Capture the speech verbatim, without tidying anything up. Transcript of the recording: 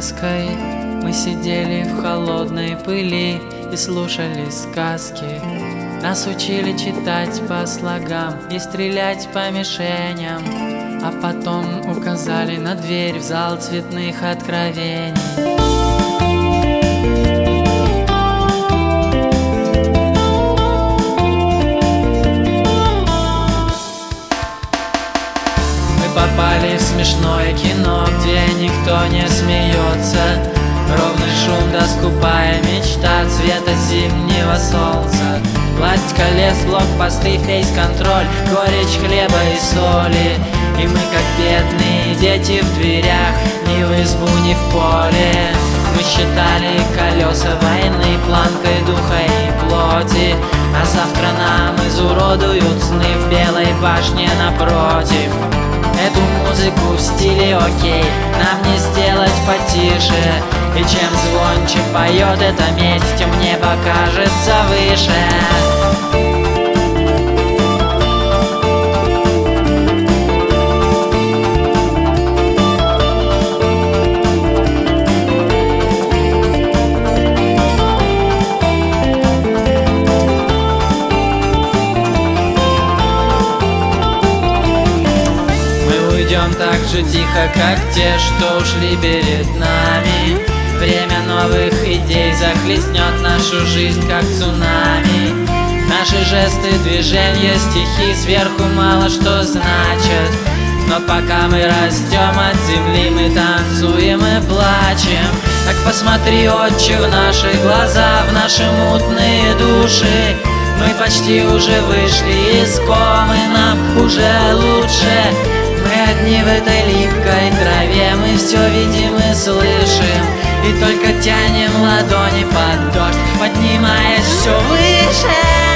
сказкой. Мы сидели в холодной пыли и слушали сказки. Нас учили читать по слогам и стрелять по мишеням, а потом указали на дверь в зал цветных откровений. Попали в смешное кино, где никто не смеется. Ровный шум, да скупая мечта цвета зимнего солнца. Власть колес, блокпосты, фейс-контроль, горечь хлеба и соли. И мы, как бедные дети в дверях, ни в избу, ни в поле. Мы считали колеса войны планкой духа и плоти, а завтра нам изуродуют сны в белой башне напротив. Эту музыку в стиле окей нам не сделать потише, и чем звонче поет эта медь, тем небо кажется выше. Идем так же тихо, как те, что ушли перед нами. Время новых идей захлестнет нашу жизнь, как цунами. Наши жесты, движения, стихи сверху мало что значат, но пока мы растем от земли, мы танцуем и плачем. Так посмотри, отче, в наши глаза, в наши мутные души. Мы почти уже вышли из комы, нам уже лучше. Мы одни в этой липкой траве, мы все видим и слышим, и только тянем ладони под дождь, поднимаясь все выше.